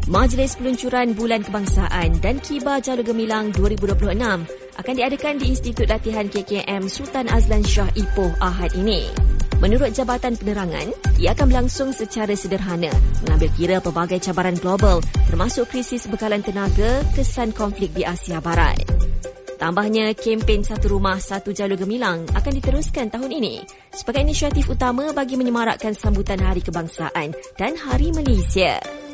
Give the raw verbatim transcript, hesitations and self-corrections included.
Majlis Peluncuran Bulan Kebangsaan dan Kibar Jalur Gemilang dua ribu dua puluh enam akan diadakan di Institut Latihan K K M Sultan Azlan Shah Ipoh Ahad ini. Menurut Jabatan Penerangan, ia akan berlangsung secara sederhana, mengambil kira pelbagai cabaran global termasuk krisis bekalan tenaga, kesan konflik di Asia Barat. Tambahnya, kempen Satu Rumah Satu Jalur Gemilang akan diteruskan tahun ini sebagai inisiatif utama bagi menyemarakkan sambutan Hari Kebangsaan dan Hari Malaysia.